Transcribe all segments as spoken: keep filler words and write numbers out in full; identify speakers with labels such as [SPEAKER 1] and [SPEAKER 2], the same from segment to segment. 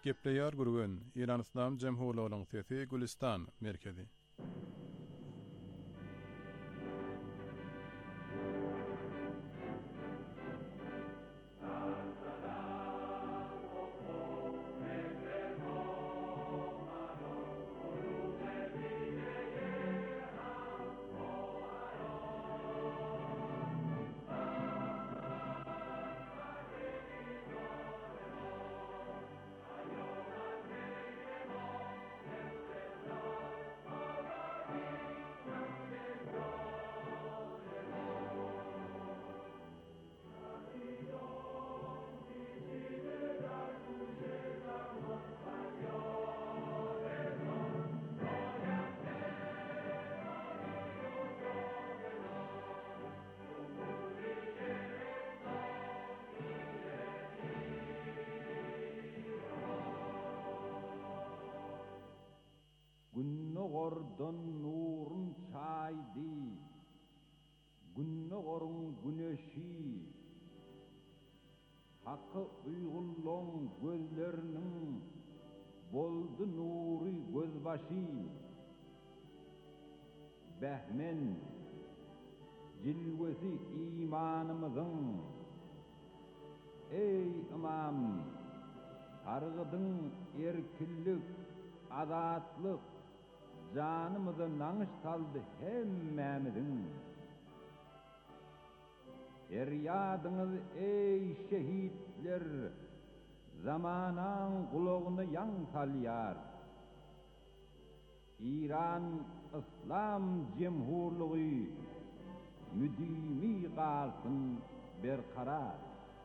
[SPEAKER 1] Gepleýär gurgun Iran Islam Jemhuriyetining sesi Gülistan merkezi.
[SPEAKER 2] Günnogordan nurun çaydi, günnogorun güneşi, hakkı uygulluğun gözlerinin boldu nuri gözbaşı, behmen cilvesi imanımızın, ey imam, targıdın erkillik, azatlık, canımızı nanış saldı hemmemizin. Feryadınız ey şehitler, zamanan kulağını yan salyar. İran İslam Cemhurluğu müdimi kalsın berkarar.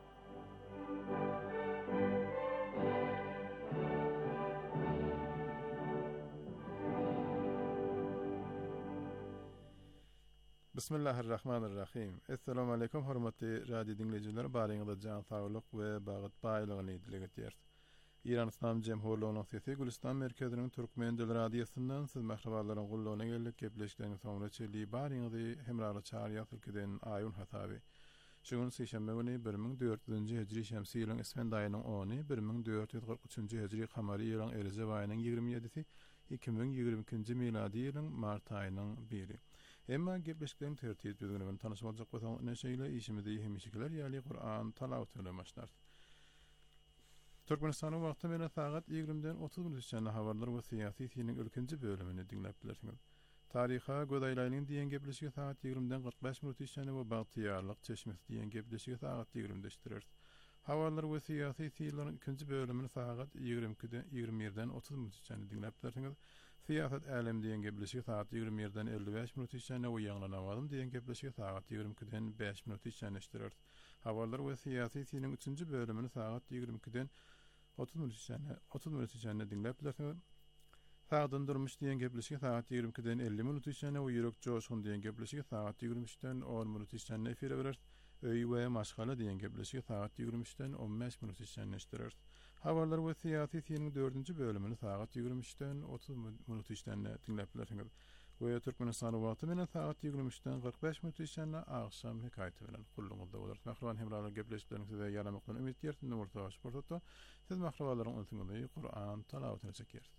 [SPEAKER 1] Bismillahirrahmanirrahim. Assalamu alaykum hormatly radio dinleyijiler. Baryňyzda jan saglyk we bagyt baýlygyny dilegetýär. Iran İslam Jemhuriyetining sesi Gülistan merkeziniň türkmen dil radiosundan siz mähraballaryň gullugyna geldik. Gepleşikden soňra çeli baryňyzy hemrara çağırýar türkiden aýyn hasaby. Şuň seşembe güni bir ming dört yüzünji hijri şemsi ýylyň Esfend aýynyň ony bir ming dört yüz gırk üçünji hijri kamary ýylyň Erjeb aýynyň ýigirmi ýedisi iki ming ýigirmi ikinji miladi ýylyň mart aýynyň biri. Emma gepleşikden tertip bilen tanışmajak bolsaň neşeýle işimizi hemişikler ýaly Qur'an talawatına başlar. Türkmenistanyň wagty mena saat ýigrimden otuz minut içinde habarlar we syýasy synyň ülkenji bölümini dinläp bilersiňiz. Tariha Godaýlaryň diýen gepleşigi saat ýigrimden gırk beş minut içinde we Bagtyýarlyk Çeşmesi diýen gepleşigi saat ýigrimde iştirer. Habarlar we syýasy syýlaryň ikinji bölümini saat ýigrimden ýigirmi birden otuz minut içinde dinläp bilersiňiz. Siýasat älim diýen gepleşigi saat ýigirmi birden elli beş minut içinde we ýaňlanawym diýen gepleşigi saat ýigirmi ikiden beş minut içinde iştirer. Habarlar we syýasy synyň üçünji bölümini saat ýigirmi ikiden otuz minut içinde otuz minut içinde dinläp bilersiňiz. Sagdan durmuş diýen gepleşigi saat ýigirmi ikiden elli minut içinde we ýürek joşun diýen gepleşigi saat ýigirmi üçden on minut içinde efire berer. Öý we maşgala diýen gepleşigi saat ýigirmi üçden on beş minut içinde iştirer. Habarlar we syýasy synyň dördünji bölümini saat ýigirmi üçden otuz minut içinde dinläp bilersiňiz. We Türkmenistan wagty menen saat ýigirmi üçden gırk beş minut içinde agşam hekaýaty bilen gulluňyzda bolar. Mähraban hemralar gepleşiklerini size ýaramakdan ümit ýerdim. Numurtaş portatda siz mährabalaryň ultyňyzy Qur'an talawatyny çekýärsiz.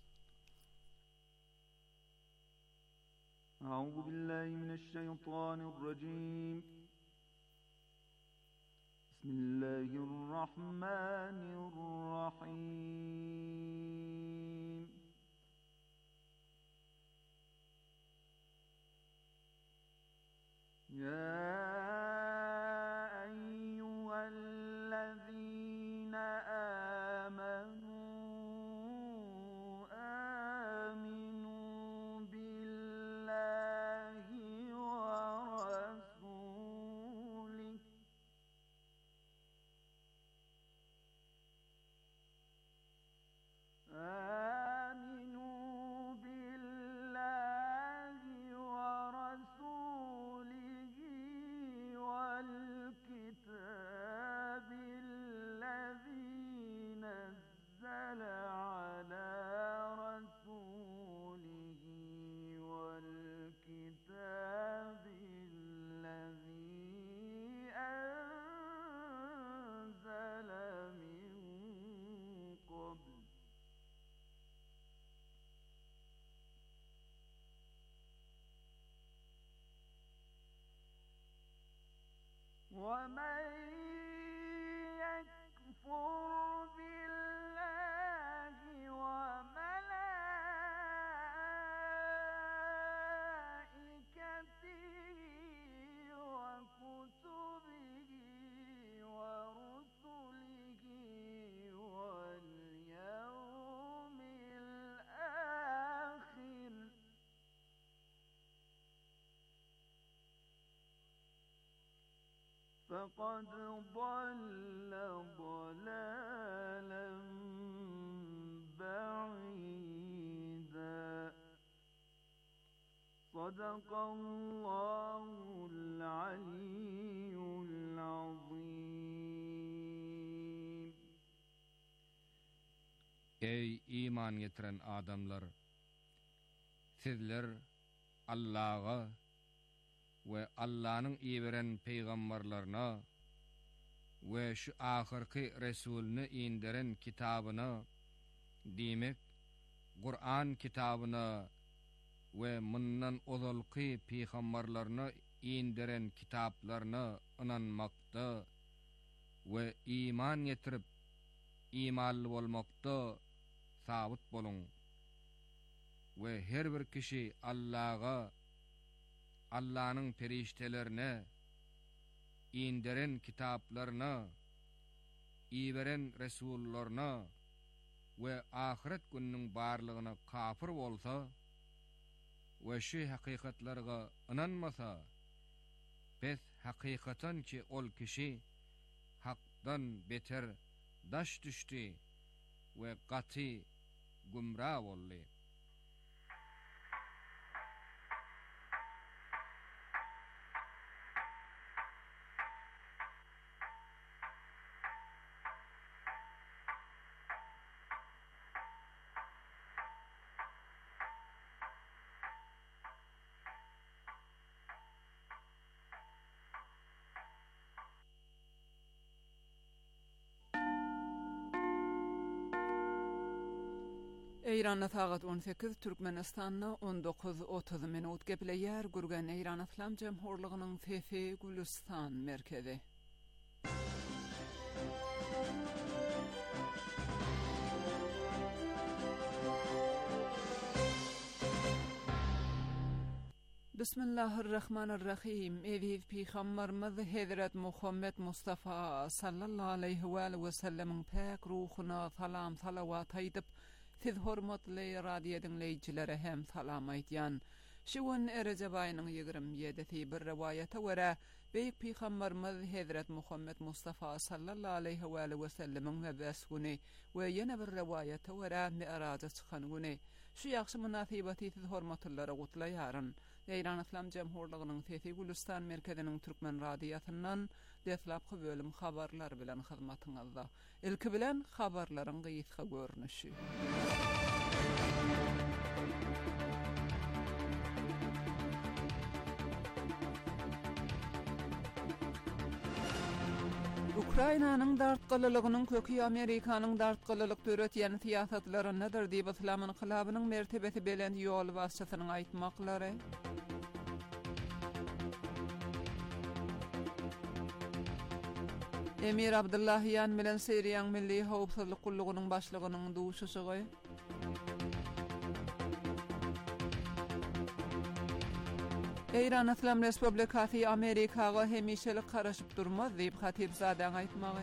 [SPEAKER 3] A'udhu billahi mineşşeytanirracim. Bismillahirrahmanirrahim. Ya eyyühellezîne âmenû âminû billahi ve rasûlih ومن يكفر بالله وملائكته وكتبه ورسله واليوم الآخر فقد ضل ضلالا بعيدا. صدق الله العلي العظيم.
[SPEAKER 4] Ey iman getiren adamlar, sizler Allah'a ve Allah'ın iberen peygamberlerine ve şu ahirki Resulünü indiren kitabına, demek Kur'an kitabına ve mundan ozalqi peygamberlerine indiren kitaplarına inanmakta ve iman getirip imanlı olmakta sabit bolun. Ve her bir kişi Allah'a, Allah'ın periştelerine, indiren kitaplarına, iberen Resullerine ve ahiret gününün barlığına kafir olsa ve şu hakikatlarga inanmasa, pes hakikatan ki ol kişi hakdan beter daş düştü ve qati gumrah oldu.
[SPEAKER 5] Eýranda sagat on sekiz, Türkmenistanda on dokuz otuz minut gepleýär. Gürgen Eýran Islam Jemhurlygynyň Fefe Gülistan merkezi. Bismillahirrahmanirrahim. Eviv Peygamberimiz Hazret Muhammed Mustafa sallallahu aleyhi ve sellem'in pak ruhuna salam salavat aýdyp, siz hormatly radio dinleýijilere hem salam aýdýan. Şuun Recep aýynyň ýygrimi ýedisi bir rewayata görä, Beýik Peygamberimiz Hazret Muhammed Mustafa sallallahu aleyhi ve sellem'in webas güni we ýene bir rewayata görä Mi'raja çykan güni. Şu ýaxşy munasabaty siz hormatlylara gutlaýaryn. Eýran Islam Jemhurlygynyň Fefe Gülistan merkeziniň Türkmen radiosynyň deslapky bölüm habarlar bilen hyzmatyňyzda. Ilki bilen habarlaryň gysga görnüşi. Ukrainanyň dartgylylygynyň köki Amerikanyň dartgylylyk döretýän siýasatlaryny nedir diýip Islam inqilabynyň mertebesi bilen ýol wasçysynyň aýtmaklary. Emir Abdullahyan bilen Syriýanyň Milli Howpsuzlyk Gullygynyň başlygynyň duşuşygy. Eýran Islam Respublikasy Amerikaga hemişelik garaşyp durmaz diýip Hatipzadaň aýtmagy.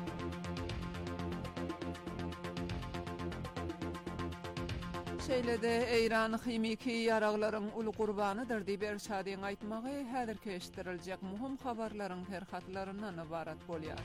[SPEAKER 5] Şeýlede Eýran himiki ýaraglaryň uly gurbanydyr diýip Erşadyň aýtmagy häzirki eşitdirilejek muhim habarlaryň terhatlaryndan ibarat bolýar.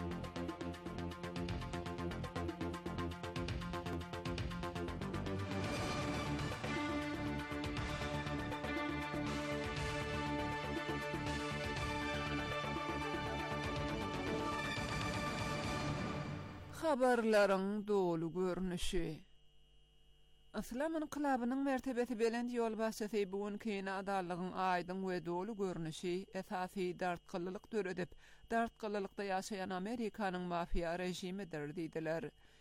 [SPEAKER 5] Habarlaryň dolu görnüşi. Islam inqilabynyň mertebesi bilen ýol başçysy bugun kine adallygyň aýdyň we dolu görnüşi esasy dartgylylyk döredip, dartgylylykda ýaşaýan Amerikanyň mafiýa rejimidir diýdiler.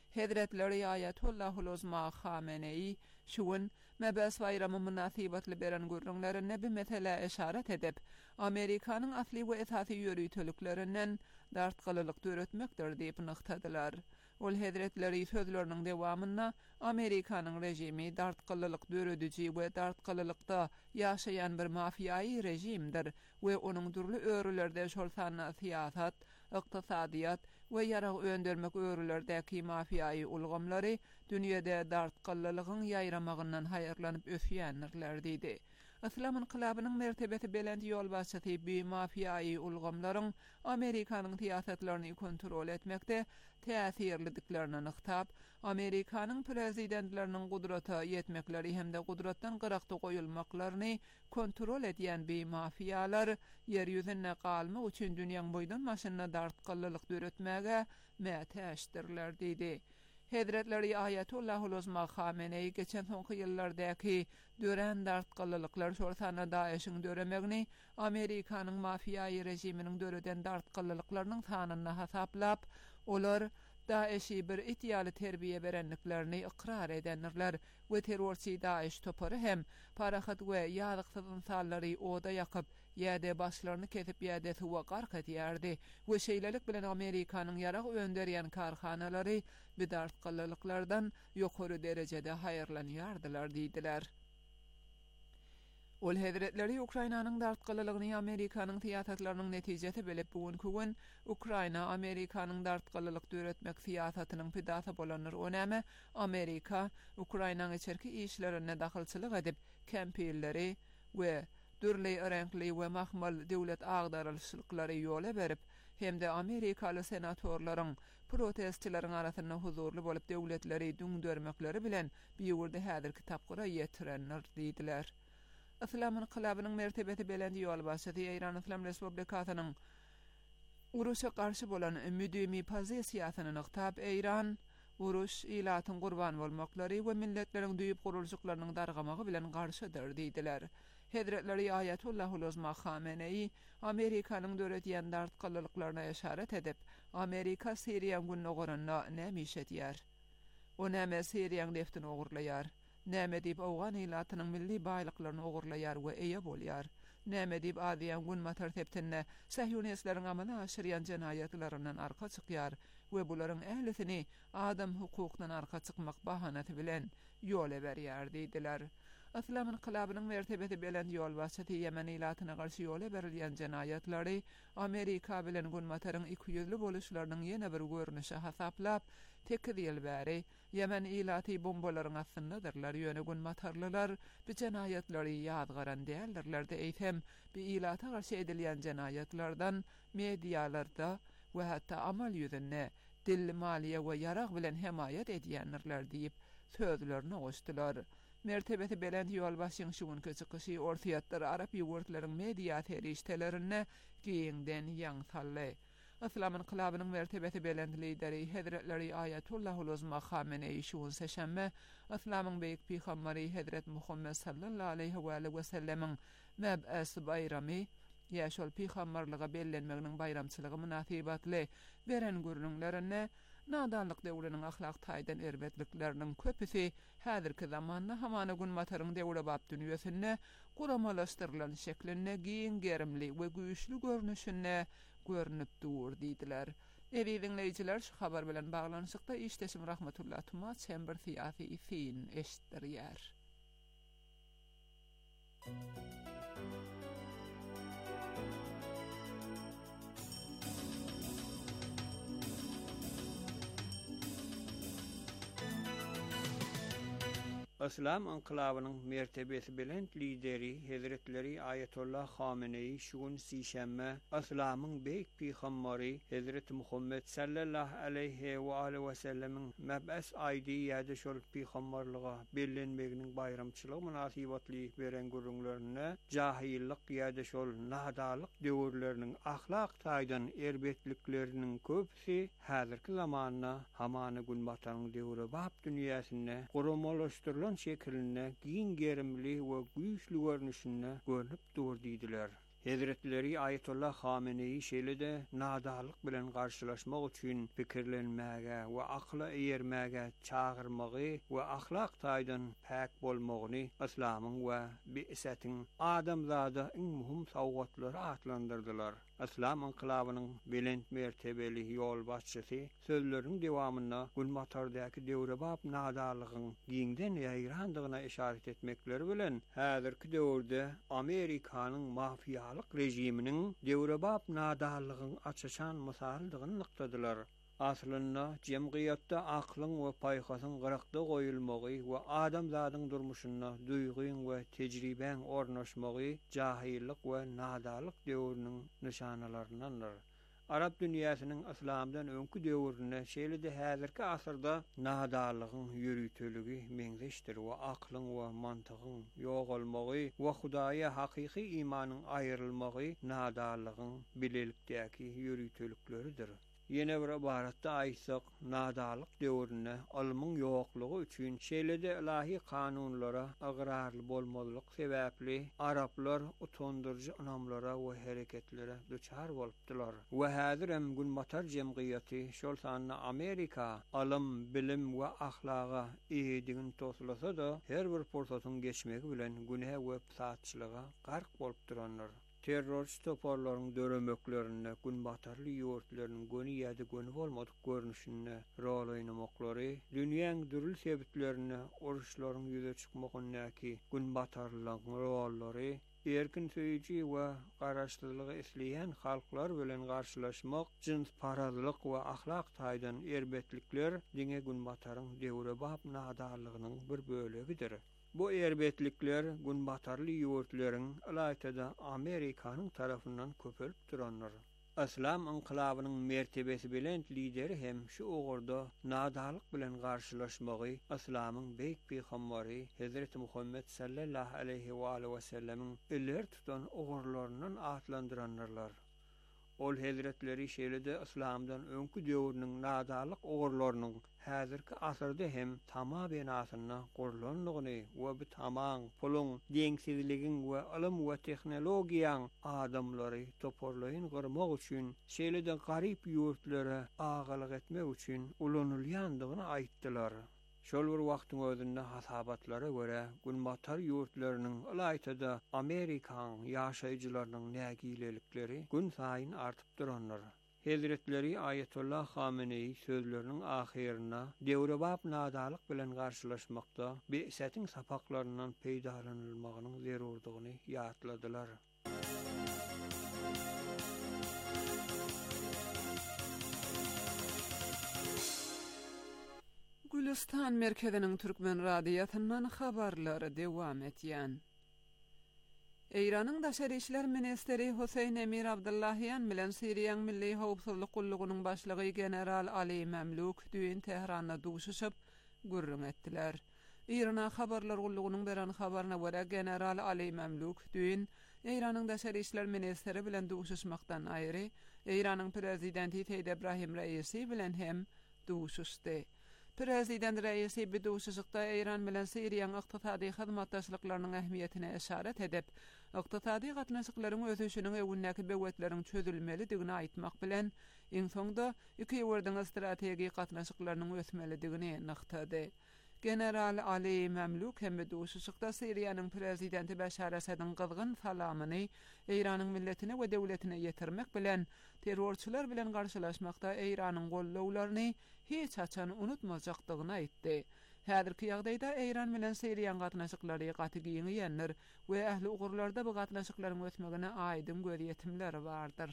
[SPEAKER 5] Hedretleri Ayatullahul Uzma Khamenei şuun Mebes bayramı münasibatly beren gurrunlarına bir mesele işaret edip Amerikanın asli we esasy ýörüýtüliklerinden dartgalylyk döretmekdir diýip nyktadylar. Ol hedretleri sözleriniň dewamynda Amerikanyň rejimi dartgalylyk dörediji we dartgalylykda ýaşaýan bir mafiýaý rejimdir we onuň durly örülerde şol sanna siýasat, ykdysadyýat we ýarag öndürmek örülerdäki mafiýaý ulgamlary dünýede dartgalylygyň ýaýramagyndan haýyrlanyp ösýänler diýdi. Islam inqilabynyň mertebesi belend ýol başçysy bu mafiýaý ulgamlaryň Amerikanyň siýasatlaryny kontrol etmekde täsirliliklerini nyktab, Amerikanyň prezidentleriniň gudrata ýetmekleri hemde gudratdan gyrakda goýulmaklaryny kontrol edýän bu mafiýalar ýer ýüzünde galmak üçin dünýäň boýdan maşyna dartgalylyk döretmäge mätäşdirler diýdi. Hedretleri Ayatullahul Uzma Khamenei geçen soňky ýyllardaky dören dartgalylyklar şorsana Daeşiň döremegini Amerikanyň mafiýaý rejiminiň döreden dartgalylyklarynyň sanyny hasaplap, olar Daeşi bir itiýaly terbiýe berenliklerini ikrar edenler we terrorçy Daeş topary hem parahat we ýazyksyz insanlary oda ýakyp ýa-da başlaryny kesip ýa-da suwa gark edýärdi we şeýlelik bilen Amerikanyň ýarag önderýän karhanalary bu dartgalylyklardan ýokary derejede haýyrlanýardylar diýdiler. Ol hedretleri Ukrainanyň dartgalylygyny Amerikanyň siýasatlarynyň netijesi bilip bugünkü gün Ukraina Amerikanyň dartgalylyk döretmek siýasatynyň pidasy bolanlar önäme Amerika Ukrainanyň içerki işlerine dahilçilik edip kempirleri we dürli renkli we mahmal döwlet agdarylşyklary ýola berip hemde Amerikaly senatorlaryň protestçilerin arasynda huzurly bolup döwletleri düňdörmekleri bilen bir ýerde häzirki tapgyra ýetirenler diýdiler. Islam inqilabynyň mertebesi belend ýol başçysy Eýran Islam Respublikasynyň uruşa garşy bolan müdümi pozisiýasyny nyktab Eýran uruş ilatyň gurban bolmaklary we milletleriň düýüp gurulşyklarynyň dargamagy bilen garşydyr diýdiler. Hedretleri Ayatullahul Uzma Khamenei Amerikanyň döretýän dartgalylyklaryna işaret edip Amerika Siriýa gününe goranda näme iş edýär? O näme Siriýaň deftini ogurlaýar? Näme diýip Awgan ilatynyň milli baýlyklaryny ogurlaýar we eýe bolýar? Näme diýip adyan gün matar teptinne Sahyoniýetleriniň amala aşyrýan jenaýatlaryndan arka çykýar we bularyň ählisini adam hukukynyň arka çykmak bahanasy bilen ýola berýär diýdiler. Islam inqilabynyň mertebesi belend ýol başçysy Yemen ilatyna garşy ýola berilýän jenaýatlary Amerika bilen gün mataryň iki ýüzli boluşlarynyň ýene bir görnüşi hasaplap tekdil bäri Yemen ilaty bombalaryň astyndadylar ýöne gün matarlylar bu jenaýatlary ýadgaran däldirler de eýtem bu ilata garşy edilýän jenaýatlardan medialarda we hatda amal ýüzünde dil maliýe we ýarag bilen hemaýat edýänler diýip sözlerini goşdylar. Mertebesi belend ýol başyň şuň köçükçi ortiýatlar Arap ýurtlaryň media teriştelerine giýinden ýaňsaly. Islam inqilabynyň mertebesi belend lideri Hedretleri Ayatullahul Uzma Khamenei şuň seşemme Islamyň beýik peýgamberi Hedret Muhammed sallallahu aleyhi we sellem meb'as bayramy ýa şol peýgamberlige bellenmeginiň bayramçylygy münasibatly beren gurulmalarynda nadanlyk döwrüniň ahlak taýdan erbetlikleriniň köpüsi häzirki zamanda hamana gün mataryň döwre bap dünýäsinde guramalaşdyrylan şeklinde giň gerimli we güýçlü görnüşinde görnüp dur diýdiler. Evi dinleýijiler şu habar bilen baglanyşykda işdeşim rahmetullah tuma çember siýasy fin eşitdirýär.
[SPEAKER 6] Islam inqilabynyň mertebesi bilen lideri Hedretleri Ayatollah Khamenei şuň sişemme Islamyň beýik peýgamberi Hedret Muhammed sallallahu aleyhi we alihi we sellemiň meb'as aýdy ýa-da şol peýgamberlige bellenmeginiň bayramçylygy münasibatly beren gurulmalarına jahillik ýa-da şol nadalyk döwürleriniň ahlak taýdan erbetlikleriniň köpüsi häzirki zamanda hamana gün bataryň döwre bap dünýäsinde guramalaşdyrylan şekilde giň gerimli we güýçlü görnüşinde görnüp dur diýdiler. Hazretleri Ayetullah Hameneyi şeýle-de nadalyk bilen garşylaşmak üçin pikirlenmäge we akla eýermäge çağırmagy we ahlak taýdan päk bolmagyny islamyň we bi'setiň adamzada iň muhim sowgatlary atlandyrdylar. İslam inqilabynyň belent mertebeli ýol başçysy sözleriň dewamynda gulmatardaky döwrebap nadalygyň giňden ýaýrandygyna işaret etmekleri bilen häzirki döwürde Amerikanyň mafiýalyk rejiminiň döwrebap nadalygyň açaçan mysaldygyny nykdadylar. Aslynda jemgyýatda aklyň we paýhasyň gyrykda goýulmagy we adamzadyň durmuşyna duýgyň we tejribeň ornaşmagy jahillik we nadalyk döwrüniň nişanalarynyňdyr. Arab dünýäsiniň islamdan öňkü döwrüne şeýle-de häzirki asyrda nadalygyň ýürüteligi meňzeşdir we aklyň we mantygyň ýogalmagy we Hudaýa hakyky imanyň aýrylmagy nadalygyň bilelikdäki ýürütelikleridir. Yine bir ibaratda aýtsak, nadalyk döwrüne almyň ýoklugy üçin şeýle-de ilahi kanunlara agrarly bolmalyk sebäpli araplar utandyrjy anamlara we hereketlere duçar bolupdylar. We häzir hem gulmatar jemgyýaty şol sanly Amerika alym, bilim we ahlaga eýdigin toslasa da her bir fursatyň geçmegi bilen günä we fasatçylyga gark bolup duranlar. Terrorist toparlaryň döremeklerine, günbatarly ýurtlarynyň göni ýa-da göni bolmadyk görnüşine rol oýnamaklary, dünýäň dürül sebitlerine, uruşlaryň ýüze çykmagynyňky günbatarlygyň rollary, erkin söýüji we garaşdyrlygy isleýän halklar bilen garşylaşmak, jins parazlyk we ahlak taýdan erbetlikler diňe günbataryň döwrebap nadalygynyň bir bölegidir. Bu erbetlikler günbatarly ýurtlaryň alaýtada Amerikanyň tarapyndan köpelip duranlar. İslam inqilabynyň mertebesi bilen lideri hem şu ogurda nadalyk bilen garşylaşmagy islamyň beýik peýgamberi Hazrat Muhammed sallallahu aleyhi we alihi we sellemiň iller tutan ogurlarynyň atlandyranlar. Ol hazretleri şeýle-de islamdan öňkü döwrüniň nadalyk ogurlarynyň häzirki asyrda hem tamam benasyna gurlanlygyny we bu tamam puluň deňsizligiň we ilm we tehnologiýaň adamlary toparlaýyn gyrmak üçin şeýle-de garyp ýurtlara agalyk etmek üçin ulanylýandygyny aýtdylar. Şol bir wagtyň özünde hasabatlara görä günbatar ýurtlarynyň alaýtada Amerikan ýaşaýjylarynyň nägilelikleri gün saýyn artyp duranlar. Hazretleri Ayetullah Hameneyi sözlerinin ahirine döwrebap nadalyk bilen garşylaşmakda bi'setiň sapaklarynyň peýdalanylmagynyň zerurdygyny ýatladylar.
[SPEAKER 5] Gülistan merkeziniň Türkmen radiýatyndan habarlary dewam etýän. Eýranyň daşary işler ministeri Husayn Emir Abdullahyan bilen Siriýanyň Milli Howpsuzlyk Gullugynyň başlygy general Ali Memluk düýün Tehranda duşuşyp gürrüň etdiler. Eýrana habarlar gullugynyň beren habaryna görä general Ali Memluk düýün Eýranyň daşary işler ministeri bilen duşuşmakdan aýry Eýranyň prezidenti Teýd Ebrahim Reisi bilen hem duşuşdy. Prezident Reisi bu duşuşykda Eýran bilen Siriýanyň ykdysady hyzmatdaşlyklarynyň ähmiýetine işaret edip, ykdysady gatnaşyklaryň ösüşiniň öwündäki bewetleriň çözülmelidigini aýtmak bilen, iň soňda iki ýurduň strategik gatnaşyklarynyň ösmelidigini nyktady. General Ali Memluk hem bu duşuşykda Siriýanyň prezidenti Beşar Esad'yň gyzgyn salamyny Eýranyň milletine we döwletine ýetirmek bilen terrorçylar bilen garşylaşmakda Eýranyň gollawlaryny hiç açan unutmajakdygyny aýtdy. Häzirki ýagdaýda Eýran bilen Siriýan gatnaşyklary gaty giňýänler we ähli ugurlarda bu gatnaşyklaryň ötmegine aýdym göz ýetimleri bardyr.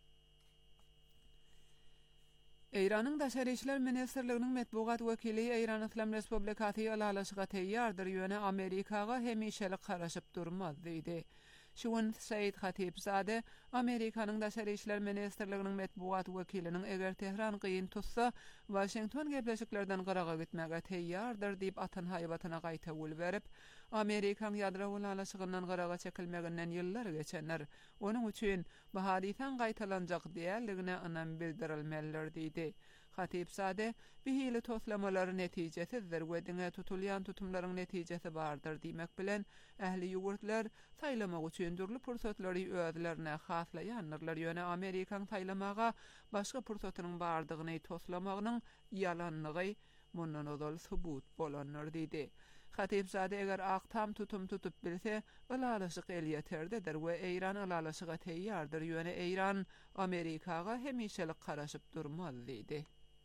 [SPEAKER 5] Eýranyň daşary işler ministrliginiň medbugat wekili Eýran Islam Respublikasy ýalaşyga teýýardyr ýöne Amerikaga hemişelik garaşyp durmaz diýdi. Şuun Said Hatibzade Amerikanyň daşary işler ministrliginiň medbugat wekiliniň eger Tehran gyn tutsa Washington gepleşiklerden garaga gitmäge teýýardyr diýip atan haýbatyna gaýta ul berip, Amerikan ýadro ulaşygyndan garaga çekilmeginden ýyllar geçenler, onuň üçin bu hadisan gaýtalanjak diýerligine anam bildirilmelidir diýdi. Hatipzade bihili toslamaları neticesidir we diňe tutulýan tutumlaryň netijesi bardyr diýmek bilen ähli ýurtlar taýlamak üçin durly pursatlary özlerine haslaýanlar ýöne Amerikaň taýlamaga başga pursatynyň bardygyny toslamagynyň ýalanlygy mundan odal subut bolanlar diýdi. Hatipzade eger aqtam tutum tutup bilse alalaşyk elýeterdedir we Eýran alalaşyga teýýardyr ýöne Eýran Amerikaga hemişelik garaşyp durmaz diýdi.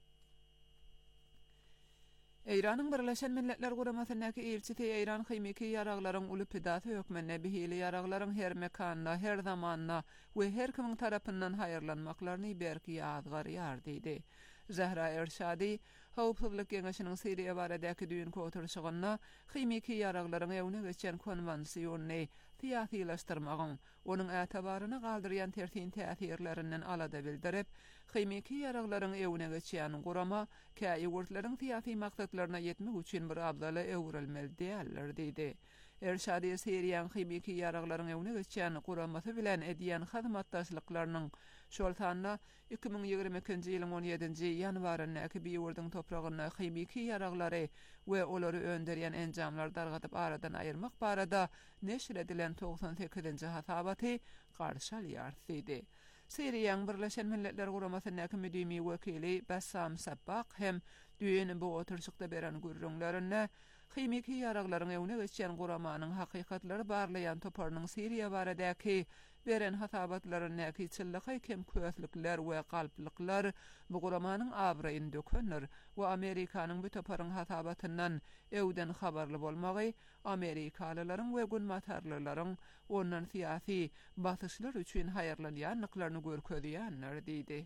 [SPEAKER 5] Eýranyň Birleşen Milletler Guramasyndäki elçisi Eýran hymyky ýaraglaryň uly pidasy hökmüne bihili ýaraglaryň her mekanda, her zamanna we her kimiň tarapyndan haýyrlanmaklaryny berki ýazgar diýdi. Zahra Erşadi Howpsuzlyk Geňeşiniň Siriýa baradäki düýünki oturşygyna hymyky ýaraglaryň ewne geçen konwensiýonyny tiýasilaşdyrmagyň, onuň ätabaryny galdyrýan tersin täsirlerinden alada bildirip, hymyky ýaraglaryň ewne geçen gurama käýi wurtlaryň tiýasy maksatlaryna ýetmek üçin bir abdala ewrilmeli diýerler diýdi. Erşadi Siriýanyň hymyky ýaraglaryň ewne geçen guramasy bilen edýän hyzmatdaşlyklarynyň şol sanna iki bin ýygrimi ikinji ýylyň on ýedinji ýanwaryndaky bir ýurdun topragyna hymyky ýaraglary we olary önderýän enjamlar dargatyp aradan aýyrmak barada neşr edilen togsan sekizinji hasabaty garşy alýar diýdi. Siriýanyň Birleşen Milletler Guramasyndäki müdimi wekili Bassam Sabbaq hem düýüni bu oturşykda beren gurrunlaryna hymyky ýaraglaryň ewne geçen guramanyň hakykatlary barlayan toparnyň Siriýa baradäki beren hasabatlaryna kiçillik kem köslikler we galplyklar bu guramanyň abraýyny dökünür we Amerikanyň bu toparyň hasabatyndan ewden habarly bolmagy Amerikalylaryň we gunmatarlylaryň ondan siýasy basyşlar üçin haýyrlanýanlyklaryny görkezýänler diýdi.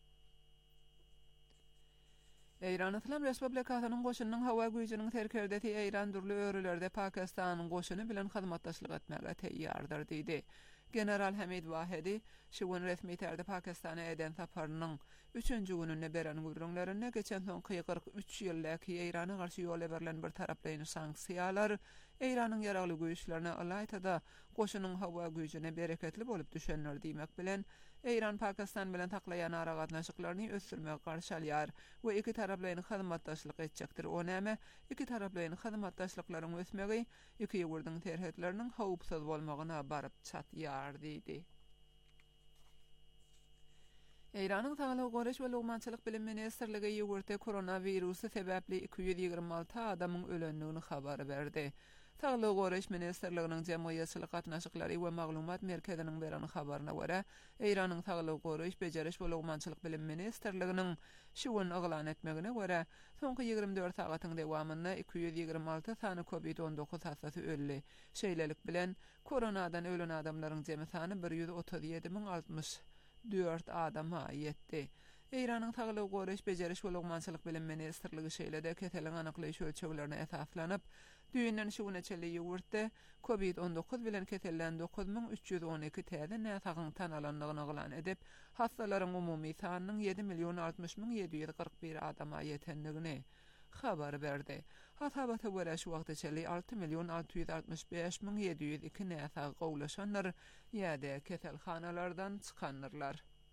[SPEAKER 5] Eýran Islam Respublikasynyň goşunyň hawa güýjiniň terkerdeti Eýran durly örülerde Pakistanyň goşuny bilen hyzmatdaşlyk etmäge teýýardyr diýdi. General Hamid Wahidi şuwun resmi terde Pakistana eden saparynyň üçünji gününe beren gurrunlaryna geçen soňky kırk üç ýyldaky Eýrana garşy ýol berilen bir taraplyny sanksiýalar Eýranyň ýaragly güýçlerine alaýtada goşunyň hawa güýjine bereketli bolup düşenler diýmek bilen Eýran Pakistan bilen taklayan ara gatnaşyklaryny ösdürmäge garşy alýar we iki taraplyny hyzmatdaşlyk etjekdir. O näme? Iki taraplyny hyzmatdaşlyklaryň ösmegi iki ýurduň terhetleriniň howpsuz bolmagyna baryp çatýar diýdi. Eýranyň Sağlyk Goraş we Lugmançylyk bilim ministrligi ýurtda koronavirusy sebäpli iki yüz ýygrimi alty adamyň ölendigini habar berdi. Sağlyk Goraş ministrliginiň jemgyýetçilik gatnaşyklary we maglumat merkeziniň beren habaryna görä, Eýranyň Sağlyk Goraş Bejeriş we Lugmançylyk bilim ministrliginiň şuwun eglan etmegine görä, soňky ýygrimi dört sagatyň dowamynda iki yüz ýygrimi alty sany COVID on dokuz hastasy öldi. Şeýlelik bilen koronadan ölen adamlaryň jemy sany bir yüz otuz ýedi min altmış dört adama ýetdi. Eýranyň Sağlyk Goraş Bejeriş we Lugmançylyk bilim ministrligi şeýlede keseliň anyklaýyş ölçeglerine esaslanyp düýünden şuwuna çeli ýurtda COVID on dokuz bilen keselen dokuz min üç yüz on iki täze näsagyn tan alanlygyny eglan edip, hastalaryň umumy sanynyň yedi milyon altmış min ýedi yüz kırk bir adama ýetendigini habar berdi. Hasabata görä şu wagtda çeli altı milyon altı yüz altmış beş min ýedi yüz iki näsag gowlaşanlar ýa-da keselhanalardan çykanlar.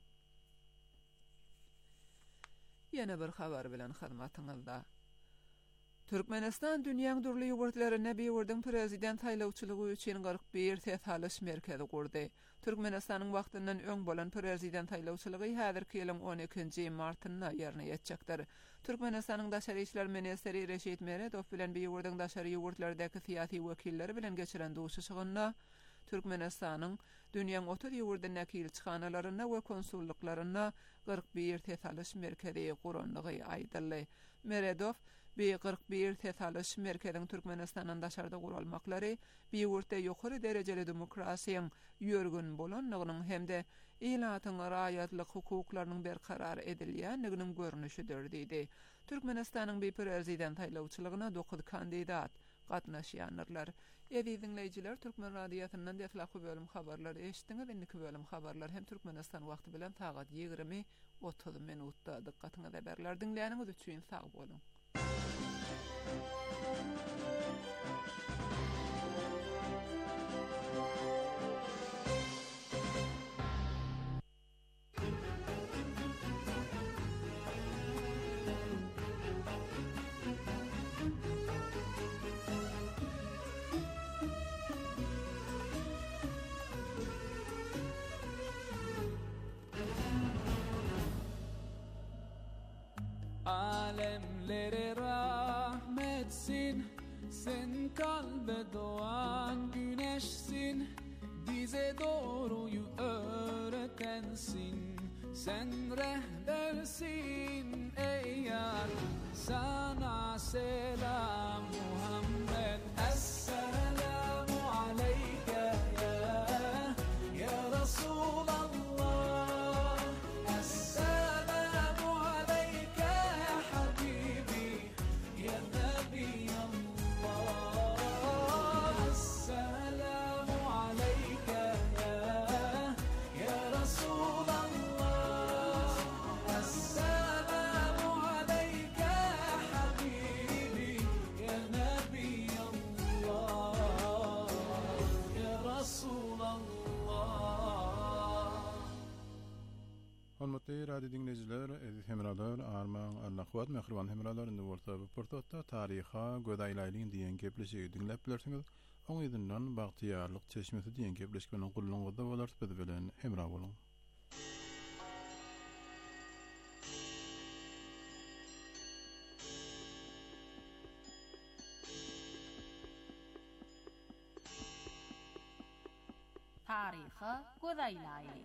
[SPEAKER 5] Ýene bir habar bilen hyzmatyňyzda. Türkmenistan dünýäň durly ýurtlaryna bir ýurdun prezident saýlawçylygy üçin kırk bir täsirleş merkezi kurdy. Türkmenistanyň wagtyndan öň bolan prezident saýlawçylygy häzirki ýylyň on ikinji martynda ýerine ýetjekdir. Türkmenistanyň daşary işler ministeri Reşit Meredow bilen bir ýurdun daşary ýurtlardaky syýasy wekilleri bilen geçiren duşuşygyna Türkmenistanyň dünýäň otuz ýurdundaky elçixanalaryna we konsulluklaryna kırk bir täsirleş merkezi guranlygy aýdyldy. Meredow bir kırk bir täsirleş merkeziň Türkmenistanyň daşarda gurulmaklary bir ýurtda ýokary derejeli demokrasiýaň ýörgün bolanlygynyň hemde ilatyň raýatlyk hukuklarynyň berkarar edilýändiginiň görnüşidir diýdi. Türkmenistanyň bir prezident saýlawçylygyna dokuz kandidat gatnaşýanlar. Eýdi dinleýijiler, Türkmen radiosynyň deflaky bölüm habarlary eşitdiňiz. Indiki bölüm habarlar hem Türkmenistan wagty bilen sagat ýygrimi otuz minutda dikkatyňyza berler. Dinleýäniňiz üçin sag bolun.
[SPEAKER 7] Alemlere rahmetsin, sen kalbe doğan güneşsin, bize doğruyu öğretensin, sen rehbersin ey yar, sana selam Muhammed. Esselamu aleyke ya, ya Resulallah. Esselamu aleyke ya habibi, ya Nebiyallah. Esselamu aleyke ya, ya Resulallah. Esselamu aleyke ya habibi, ya Nebiyallah, ya Resulallah.
[SPEAKER 1] Hormatly radio dinleyijiler, aziz hemralar, arman Allah'wat mehriban hemralar indi bolsa bu portotda taryha gödaýlaýlyň diýen gepleşigi dinläp bilersiňiz. Oň ýerden bagtyýarlyk çeşmesi diýen gepleşiginiň gulluňyzda bolar biz bilen hemra boluň.
[SPEAKER 8] Taryha gödaýlaýly.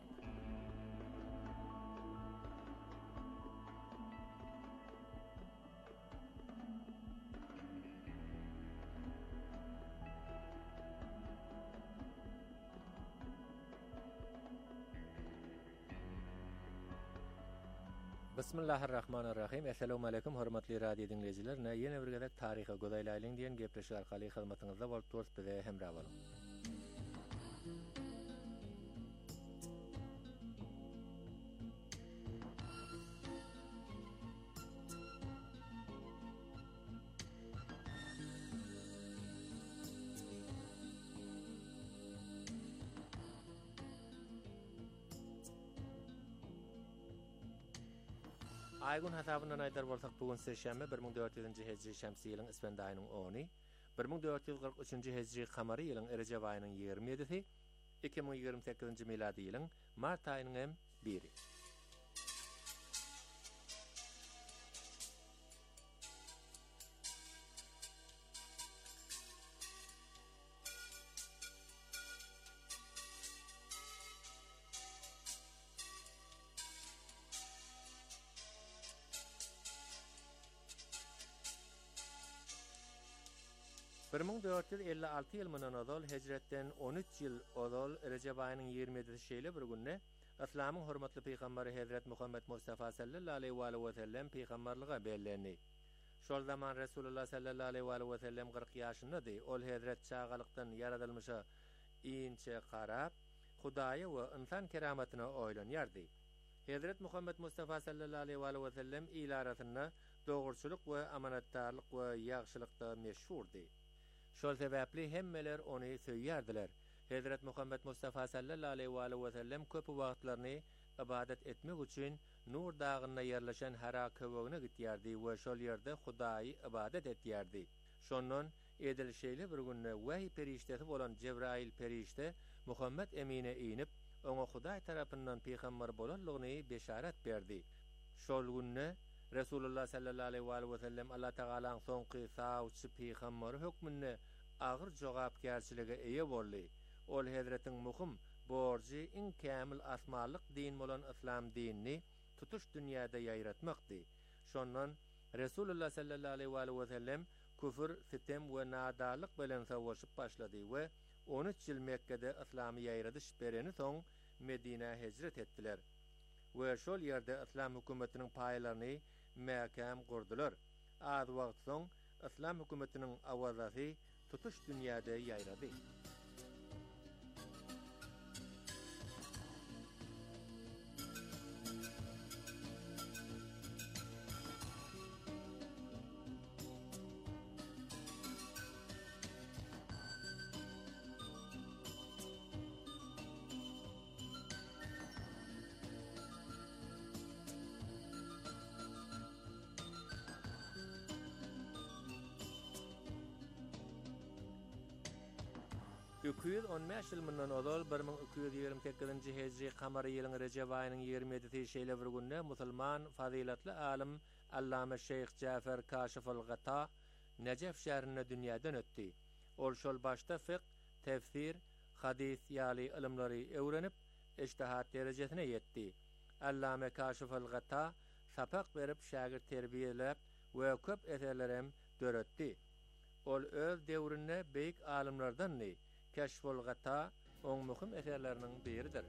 [SPEAKER 9] Bismillahirrahmanirrahim. Assalamu alaykum hormatly radio dinleyijiler. Ýene bir gezek taryha gödaýlaýlyň diýen gepleşik arkaly hyzmatyňyzda bolup durýar bize hemra boluň. Aygun hasabynyň aýdar bolsak bugun seşembe bir ming dört ýüzünji hejri şämsi ýylyň isfend aýynyň ony, bir ming dört ýüz gyrk üçünji hejri kamary ýylyň Recep aýynyň ýigirmi ýedisi, iki ming ýigirmi sekizinji miladi ýylyň mart aýynyň hem biri. bir ming dört ýüz elli alty ýyl menan ozal hejretden on üç ýyl ozal Recep aýynyň ýigirmi ýedisi şeýle bir günne Islamyň hormatly peýgamberi Hazrat Muhammed Mustafa sallallahu aleyhi we sellem peýgamberliga bellendi. Şol zaman Resulullah sallallahu aleyhi we sellem kırk ýaşyndady. Ol Hazrat çağalykdan yaradylmyşa iňçe garap, Hudaýa we insan keramatyna oýlanýardy. Hazrat Muhammed Mustafa sallallahu aleyhi we sellem ilaratyna dogurçylyk we amanatdarlyk we ýagşylykda meşhurdy. Şol sebäpli hemmeler ony söýýärdiler. Hazrat Muhammed Mustafa sallallahu aleyhi we sellem köp wagtlaryny ibadat etmek üçin Nur dagyna ýerleşen Hara köwegine gitýärdi we şol ýerde Hudaýy ibadat etýärdi. Şondan edil şeýle bir günne wahy periştesi bolan Cebrail perişte Muhammed emine inip oňa Hudaý tarapyndan peýgamber bolanlygyny beşarat berdi. Şol günne Resulullah sallallahu aleyhi ve sellem Allah Teala'nın soňky saýçy peýgamberi hökmünde agyr jogapkärçiligi eýe boldy. Ol Hazratyň muhim borjy iň kämil asmalyk din bolan İslam dinini tutuş dünýäde ýaýratmakdy. Şondan Resulullah sallallahu aleyhi ve sellem küfür, sitem we nadarlyk bilen savaşyp başlady we on üç ýyl Mekke'de İslamy ýaýradyş bereni soň Medine hejret etdiler. We şol ýerde İslam hökümetiniň paýlaryny mäkem gurdular. Az wagt soň İslam hökümetiniň awazasy tutuş dünýäde ýaýrady. iki yüz on beş ýyl mundan ozal bir ming iki yüz ýygrimi sekizinji hejri kamary ýylyň Recep aýynyň ýigirmi ýedisi şeýle bir günde musulman fazilatly alim Allame Şeyh Cafer Kaşiful Gata Necef şäherinde dünýäden ötdi. Ol şol başda fiqh, tefsir, hadis ýaly ilimleri öwrenip ijtihat derejesine ýetdi. Allame Kaşiful Gata sapak berip şagirt terbiýelep we köp eserlerem döretdi. Ol öz döwründe beýik alimlerden Keşful Gata oň muhim eserleriniň biridir.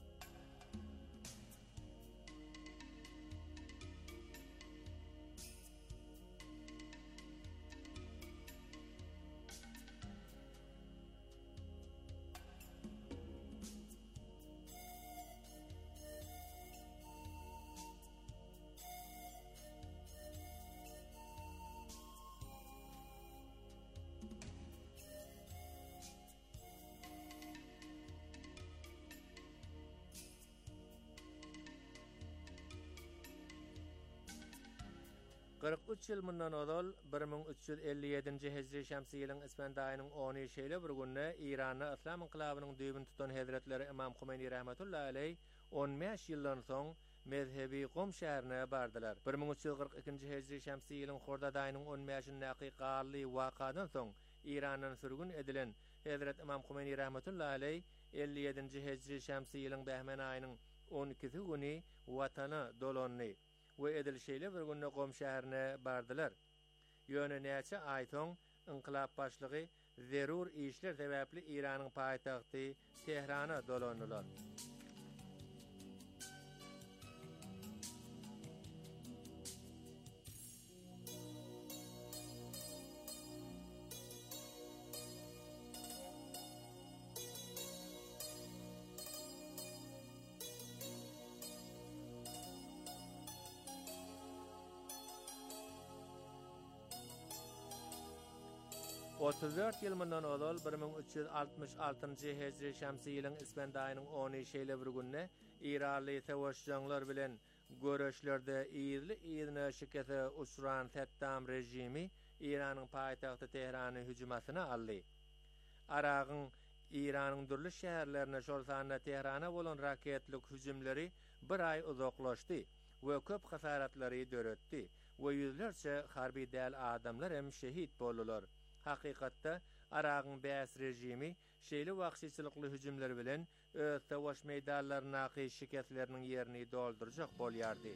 [SPEAKER 9] kırk üç ýyl mundan ozal bir ming üç ýüz elli ýedinji hijri şämsi ýylyň ismen daýynyň ony şeýle bir günde Iranda Islam inqilabynyň düýbüni tutan Hazretleri Imam Humeyni rahmetullahi aleyh on beş ýyldan soň mezhebi Qom şäherine bardylar. bir ming üç ýüz kırk ikinji hijri şämsi ýylyň Horda daýynyň on beşinde hakykaty wakadan soň Irandan sürgün edilen Hazret Imam Humeyni rahmetullahi aleyh elli ýedinji hijri şämsi ýylyň Behmen aýynyň on ikisi güni watana dolandy. We edil şeýle bir günde Qom şäherine bardylar. Ýöne näçe aý soň inqilab başlygy zerur işler sebäpli Iranyň paýtagty Tehrana dolandylar. otuz dört ýyl mundan ozal bir ming üç ýüz altmış altynjy hijri şämsi ýylyň ismen daýynyň ony şeýle bir günde Iranly savaşçylar bilen görüşlerde ýyly ýylyna şikete uçuran Saddam rejimi Iranyň paýtagty Tehrany hüjumasyna aldy. Aragyň Iranyň durly şäherlerine şol sanda Tehrana bolan raketlik hüjümleri bir ay uzaklaşdy we köp hasaratlary döretdi we ýüzlerçe harby däl adamlar hem şehit boldular. Hakykatda Aragyň bäs rejimi şeýle wagtçylykly hüjümler bilen öz savaş meýdanlaryna şiketleriniň ýerini doldurjak bolýardy.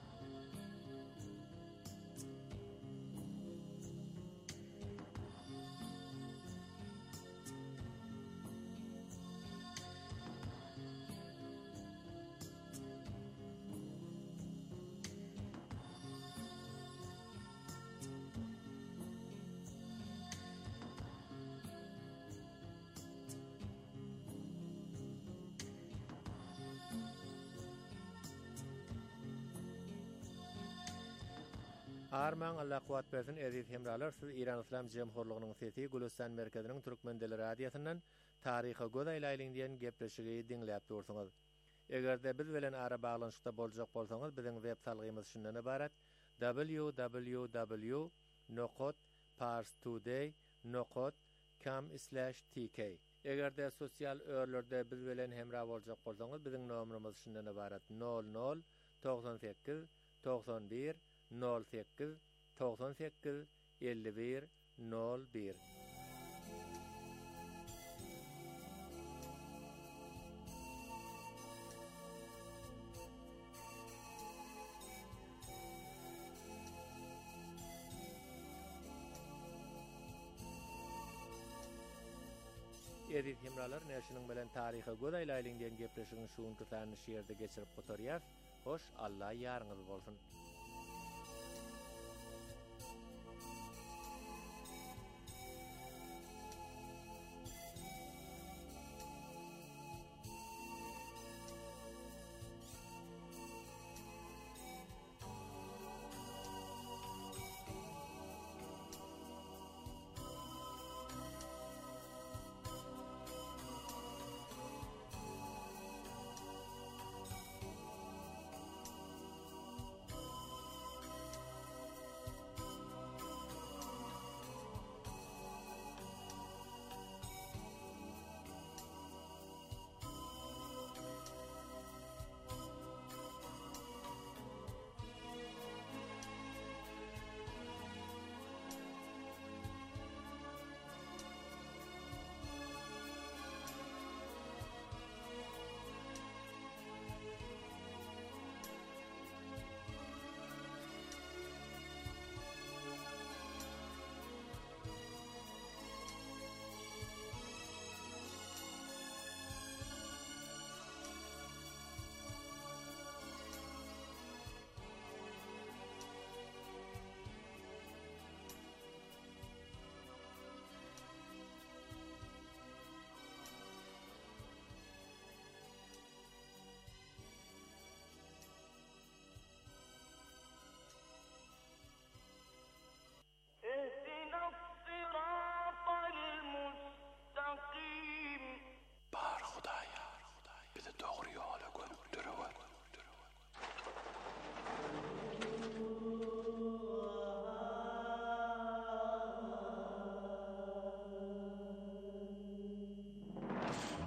[SPEAKER 9] Arman Allah kuwat bersin eziz hemralar, siz İran İslam Jemhurlugynyň sesi Gülistan merkeziniň Türkmen dili radiýasynyň taryhy godaýlaýlyň diýen gepleşigi diňläp dursuňyz. Egerde biz bilen ara baglanyşda boljak bolsaňyz, biziň web salgymyz şundan ibarat: w w w nokta parstoday nokta com slash t k. Egerde sosial örlerde biz bilen hemra boljak bolsaňyz, biziň nomerimiz şundan ibarat: nol nol doksan sekiz doksan bir nol sekiz doksan sekiz elli bir nol bir. Eziz hemralar, näşiniň bilen taryhy godaýlaýlyň diýen gepleşigiň şuň kysany şeýerde geçirip gotarýar. Hoş, Allah ýarňyz bolsun.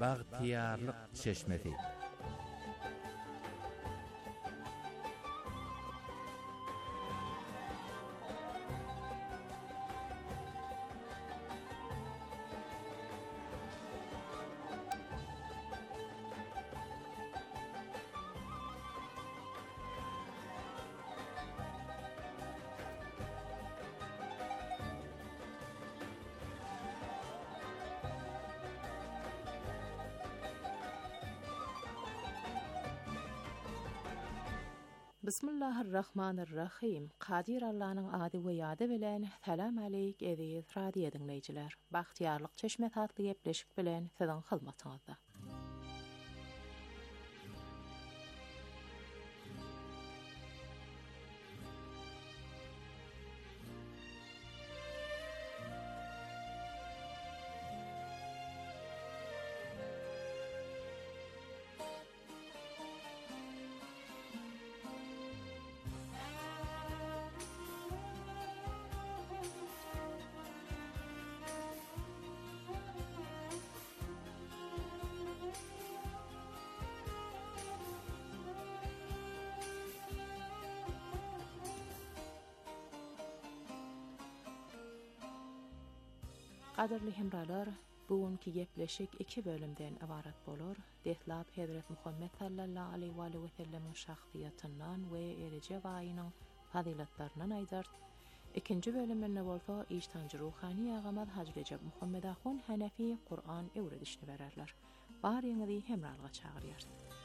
[SPEAKER 9] Baghtiyarlyk çeşmesi.
[SPEAKER 10] Bismillahirrahmanirrahim. Qadir Allah'ın adı we ýady bilen salam aleyk aziz radio dinleýijiler. Baghtiyarlyk çeşme tatly gepleşik bilen siziň hyzmatyňyzda. Qadirli hemralar, bugünkü gepleşik iki bölümden ibaret bolur. Dehlap Hazret Muhammed sallallahu aleyhi ve sellem'in şahsiyetinden we erije baýynyň fazilatlarynyň aýdar. İkinji bölüminde bolsa iştancı ruhani agamad Hacı Recep Muhammed Ahun Hanefi Kur'an öwredişini bererler. Baryňyzy hemralyga çagyrýar.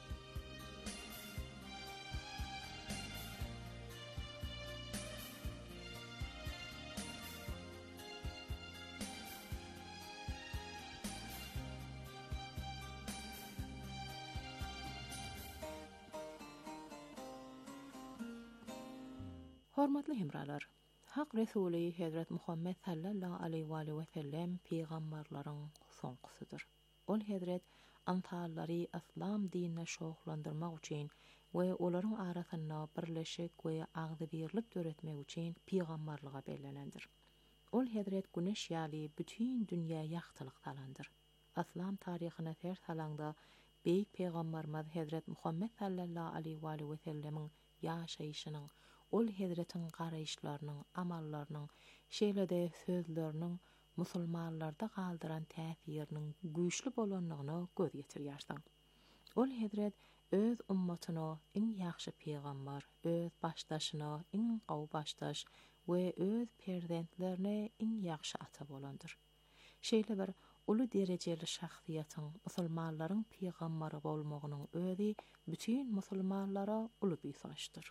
[SPEAKER 10] Hormatly hemralar, Hak Resuli Hazret Muhammed sallallahu aleyhi ve sellem peýgamberleriň soňgusydyr. Ol Hazret ansarlary İslam dinine şoğlandyrmak üçin we olaryň arasynda birleşik we agdybirlik töretmek üçin peýgamberliga bellenendir. Ol Hazret güneş ýaly bütün dünýä ýagtylyk salandyr. İslam taryhyna her salanda beýik peýgamberimiz Hazret Muhammed sallallahu aleyhi ve sellemiň ýaşaýyşynyň, ol Hazretiň garaýşlarynyň, amallarynyň, şeýlede sözleriniň musulmanlarda galdyran täsiriniň güýçli bolanlygyny göz getirýärsiň. Ol Hazret öz ummatyna iň ýaxşy peýgamber, öz başdaşyna iň gawy başdaş we öz perzentlerine iň ýaxşy ata bolandyr. Şeýle bir uly derejeli şahsiýetiň musulmanlaryň peýgamberi bolmagynyň özi bütün musulmanlara uly bir saçdyr.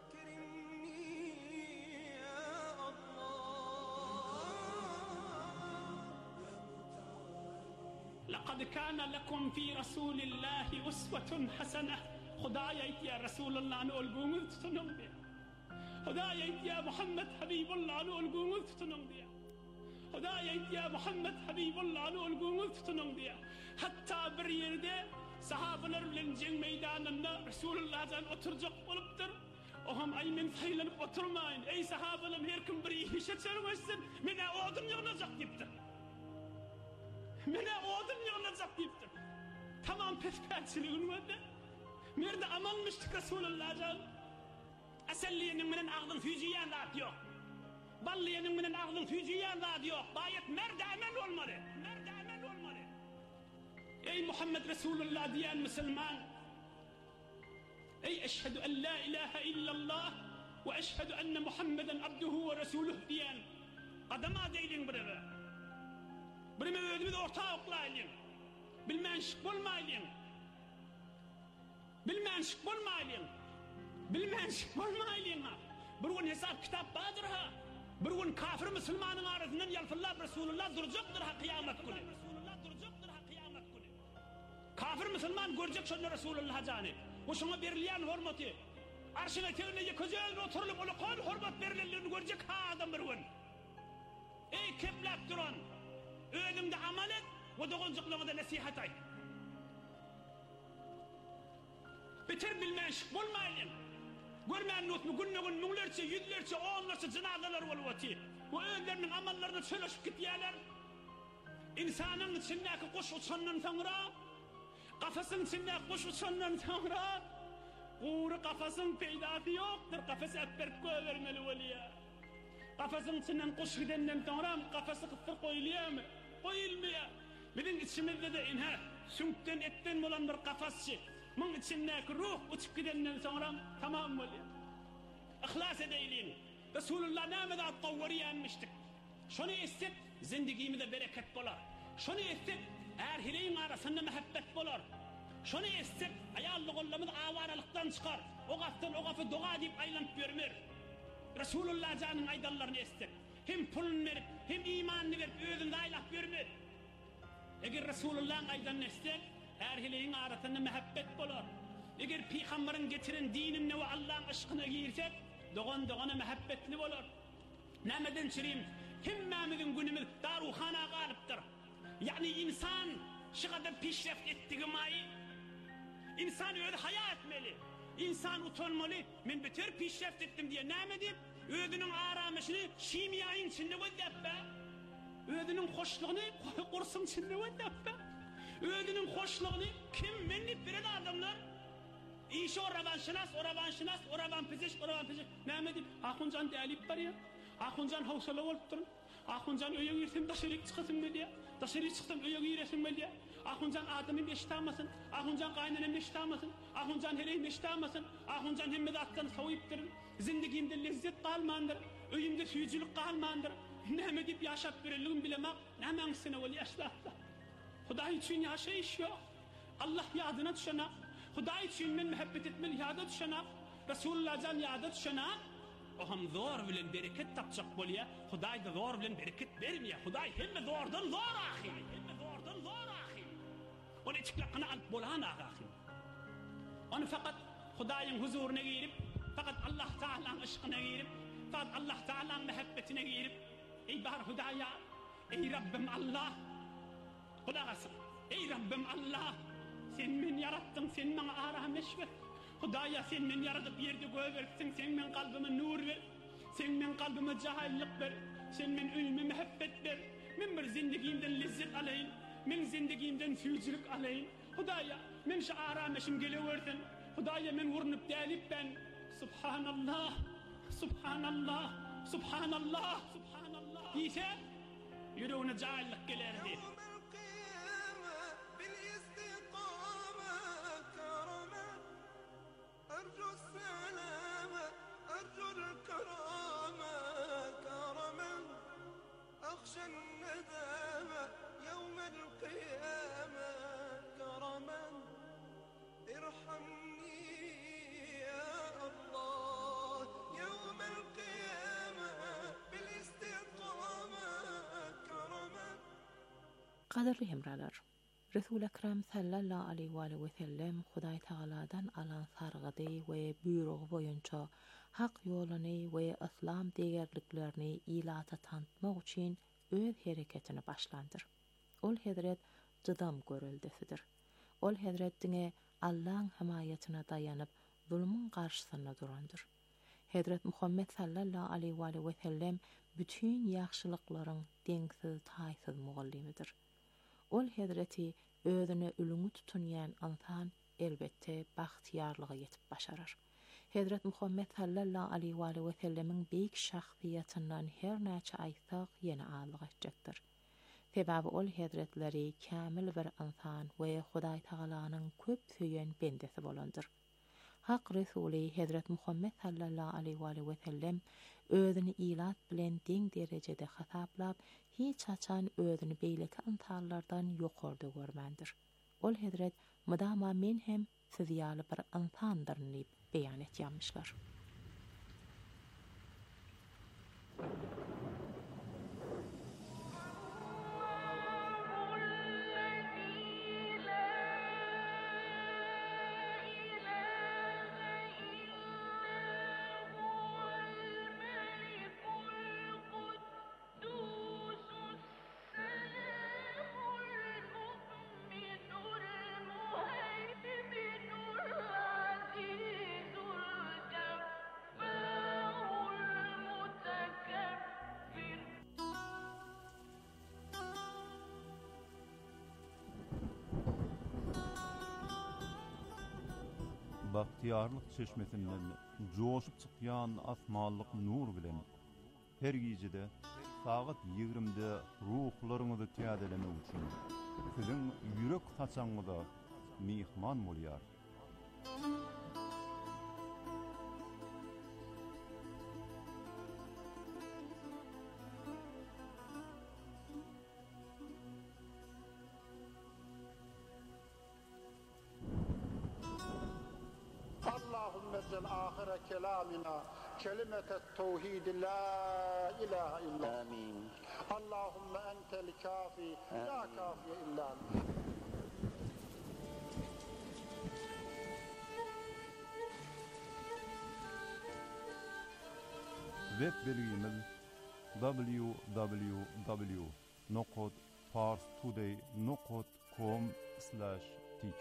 [SPEAKER 11] لقد كان لكم في رسول الله أسوة حسنة. خدايا يا رسول الله نقول قوموا تتنم بيا. خدايا يا محمد حبيب الله نقول قوموا تتنم بيا. خدايا يا محمد حبيب الله نقول قوموا تتنم بيا. حتى بريرده صحابنا بلنجين ميداننا رسول الله زان أترجق ولبتر وهم أي من فيلن أترماين أي صحابنا ميركم بريه شتر وسن من أودم يغنزق يبتر. Mene odun yığılacak deyiptir. Tamam pesperçiliğin vardı. Merde amanmıştık Resulullah can. Aselliyenin menen ağzın füziyen rahat yok. Balliyenin menen ağzın füziyen rahat yok. Bayet merde amen olmalı. Merde amen olmalı. Ey Muhammed Resulullah diyen Müslüman. Ey eşhedü en la ilahe illallah ve eşhedü enne Muhammeden abduhu ve resuluh diyen. Adama deylin buraya. Birime özümüzde ortağa oklayalım. Bilmenşik bolmayalım. Bilmenşik bolmayalım. Bilmenşik bolmayalım. Bir gün hesap kitap badır ha. Bir gün kafir Müslümanın arasından yalfallah Resulullah duracaktır ha kıyamet günü. Kafir Müslüman görecek şunu Resulullah canı. O şuna verilen hürmeti. Arşına tevneye közel oturulup onu kol hürmet verilelerini görecek ha adam bir gün. Ey keplap duran. Ödümde amel et ve doğuncukluğuna da nasihat ay. Bitir bilmenşik bolmayalım. Görmeyen nutmu günlüğün münglerçe, yüzlerçe, onlarca cenazeler oluvati. Ve öğünlerinin amallarını söyleşip gittiyeler. İnsanın içindeki kuş uçanın sonra Kafasın içinde kuş uçandan sonra uğru kafasın peydası yoktur. Kafası ekbert koyvermeli veliye. Kafasın içinden kuş gidenden sonra kafası kıttır koyuluyor mu? Koyulmuyor. Bizim içimizde de inhe, sünkten etten olan bir kafasçı. Bunun içindeki ruh uçup gidenden sonra tamam veliye. İhlas edeylin. Resulullah namada at-tavvariye enmiştik. Şunu istek, zindagimizde bereket bolar. Şunu istek, eğer hileyin arasında mehabbet bolar. Şunu istek, ayallık ollamız avaralıktan çıkar. O gaftan o gafı doğa deyip aylanıp görmür. Resulullah canın aydallarını istek. Hem pulunu verip, hem imanını verip, özünde aylak görmür. Eğer Resulullah'ın aydanını istek, eğer hileyin arasında mehabbet bolar. Eğer Peygamberin getiren dinine ve Allah'ın aşkına girsek, doğan doğana mehabbetli olur. Nemeden çireyim, himmemizin günümüz daruhana galıptır. Yani insan şu kadar pişreft ettiği mayi, insan öyle hayal etmeli. İnsan utanmalı, ben beter pişreft ettim diye nemedip, ödünün aramışını şimyayın içinde vəddəb be. Ödünün hoşluğunu kursun içinde vəddəb be. Ödünün hoşluğunu kim menip bilen adamlar? İşi o revanşinas, o revanşinas, o revanpiziş, o revanpiziş. Mehmet'im, Ahuncan değerlip var ya. Ahuncan havsala olup durun. Ahuncan öye girsin, taşırık çıkasın mı diye. Taşırık çıksın, öye giresin mi diye. Ahuncan adamın eşit almasın. Ahuncan kaynanın eşit almasın. Ahuncan heleğin eşit almasın. Ahuncan hemmede attan savuyup durun. Zindagimde lezzet kalmandır. Öyümde suyuculuk kalmandır. Mehmet'im yaşap verelim bilemek. Ne mengisine ol yaşlarla. Huda için yaşayış yok. Allah yadına düşene. Huda için men muhabbet etmeli yada düşene. Resulullah can yada düşene. O hem zor bilen bereket tapacak bolya. Huday da zor bilen bereket vermiyor. Huday hem zordan zor ahi. Hem zordan zor ahi. Onu çıklakına alıp bolan ahi. Onu fakat Hudayın huzuruna girip, fakat Allah Teala'nın aşkına girip, fakat Allah Teala'nın muhabbetine girip, ey bahar Hudaya, ey Rabbim Allah, Hudasın, ey Rabbim Allah, sen beni yarattın, sen bana ara meşver. Hudaya sen beni yaratıp yerde göversin, sen benim kalbime nur ver, sen benim kalbime cahillik ver, sen benim ölüme muhabbet ver, ben bir zindagimden lezzet alayım, ben zindagimden füyücülük alayım. Hudaya, men şu arameşim geliversin, Hudaya men vurunup delip ben, Subhanallah, Subhanallah, Subhanallah, Subhanallah diyse, yüreğine cahillik gelerdi.
[SPEAKER 7] أرجو السلامة أرجو الكرامة كرما أخشى الندامة يوم القيامة كرما ارحمني يا الله يوم القيامة بالاستقامة كرما.
[SPEAKER 10] Qadirli hemralar, Resul Ekrem sallallahu aleyhi ve sellem Huday Taala'dan alan sargıdy we buyrugy boyunça hak ýoluny we islam değerliklerini ilata tanıtmak üçin öz hereketini başlandyr. Ol hedret jydam görüldesidir. Ol hedretdiňe Allah'ın himayetina dayanıp zulmün karşısına durandır. Hedret Muhammed sallallahu aleyhi ve sellem bütün ýaxşylyklaryň deňsiz taýsyz mugallimidir. Ol hedreti özüne ölümü tutunyan insan elbette baxtiyarlığa yetip başarar. Hedret Muhammed sallallahu aleyhi ve sellemin beýik şahsiýetinden her näçe aýsak ýene alyk etjekdir. Sebäbi ol hedretleri kamil bir insan we Hudaý Taalanyň köp söýen bendesi bolandyr. Hak Resuli Hedret Muhammed sallallahu aleyhi ve sellem özüni ilat bilen deň derejede hasaplap, hiç açan özüni beýleki insallardan ýokarda görmendir. Ol hedret mydama men hem siz ýaly bir insandyr diýip beýan etýänmişler.
[SPEAKER 12] bahtiyarlyk çeşmesinden joşup çykýan asmanlyk nur bilen her gecede saat ýigrimide ruhlaryňyzy täzelemek üçin siziň ýürek haçaňyda mihman bolýar.
[SPEAKER 13] آخر كلامنا كلمة التوحيد لا إله إلا آمين. اللهم أنت الكافي لا كافي إلا أنت.
[SPEAKER 12] Web belgimiz w w w nokta parstoday nokta com slash t k.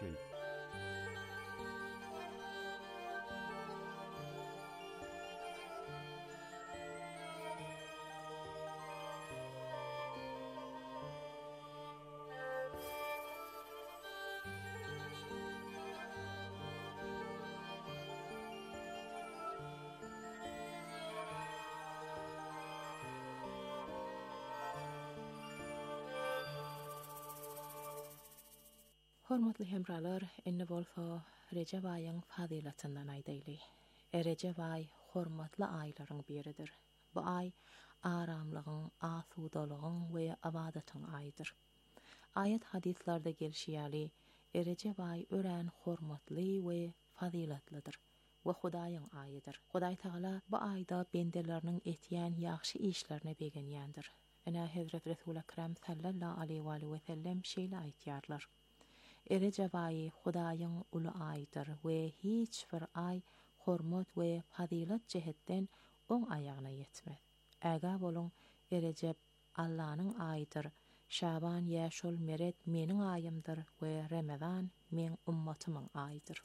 [SPEAKER 10] Hormatly hemralar, inni bolsa Recep aýyň fazilatyndan aýdaýly. Recep ay hormatly aýlaryň biridir. Bu ay aramlygyň, asudalygyň we abadatyň aýdyr. Ayet hadislarda gelşýäli, Recep ay ören hormatly we fazilatlydyr. We Hudaýyň aýydyr. Hudaý Taala bu aýda bendeleriniň etýän ýaxşy işlerine begenýändir. Ene Hazrat Resul Ekrem sallallahu aleyhi ve sellem şeýle aýtýarlar. Recep ayı Hudaýyň uly aýdyr we hiç bir ay hormat we fazilat jehetden oň aýagyna ýetmez. Äga boluň Recep Allahyň aýdyr. Şaban ýaşol meret meniň aýymdyr we Ramazan men ummatymyň aýdyr.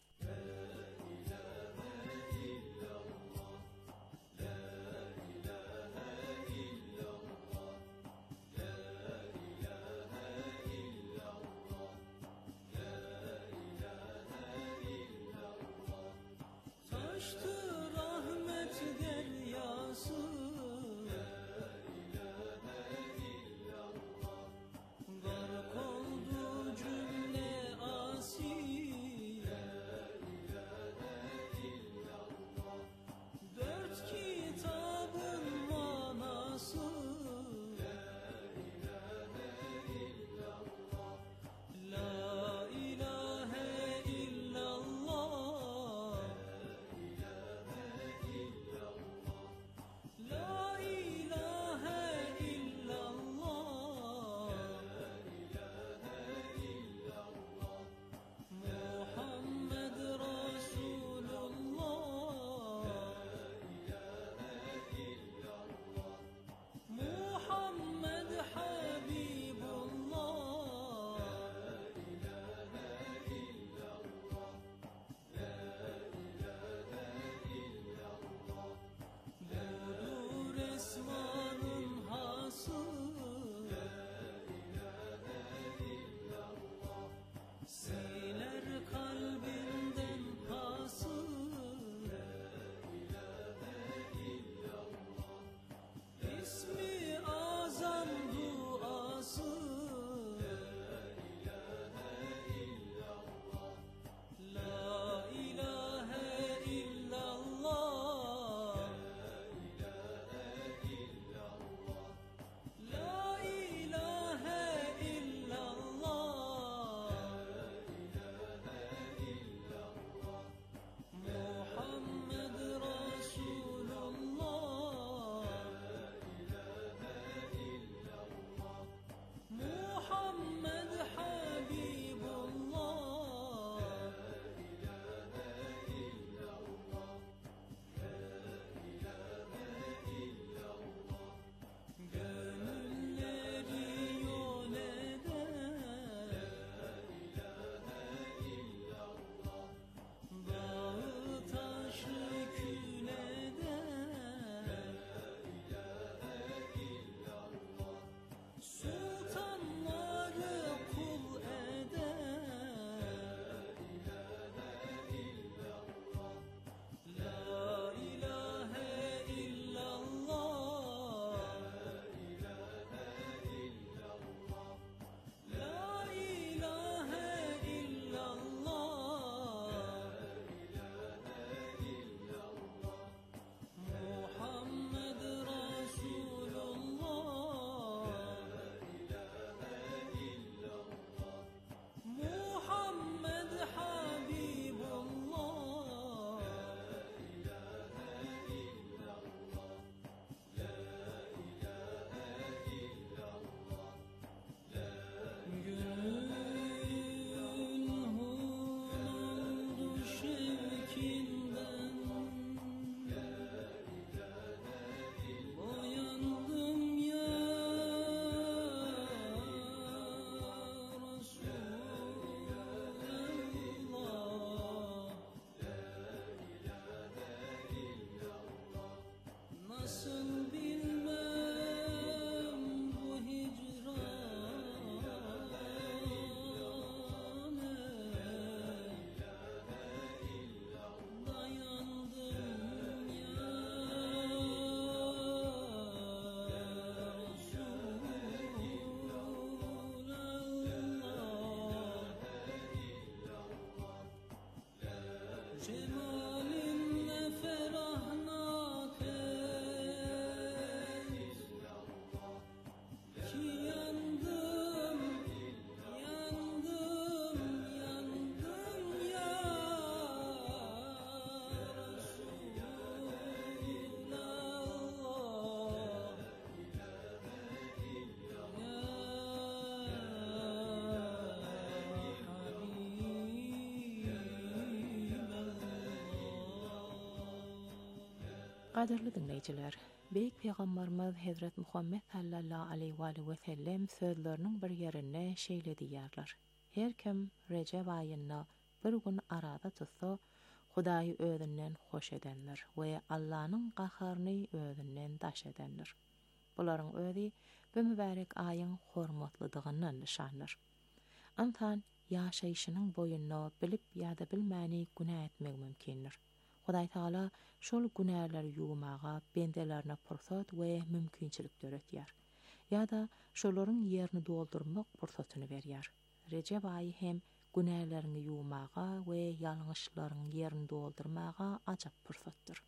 [SPEAKER 10] Qadirli dinleyiciler, Beyik Peygamberimiz Hazret Muhammed sallallahu aleyhi ve sellem sözlerinin bir yerine şeýle diýerler. Her kim Recep ayında bir gün arada tutsa, Hudaýy özünden hoş edenler we Allah'ın gaharyny özünden daş edenler. Bularyň özi bu mübarek aýyň hormatlydygyny nişanlar. Antan ýaşaýyşynyň boyunna bilip ýa-da bilmäni günah etmek mümkindir. Hudaý Taala şol günahlar ýuwmaga bendelerine pursat we mümkinçilik öğretýär. Ýa-da şolaryň ýerini doldurmak pursatyny berýär. Recep aýy hem günahlarını ýuwmaga we ýalňyşlaryň ýerini doldurmaga ajap pursatdyr.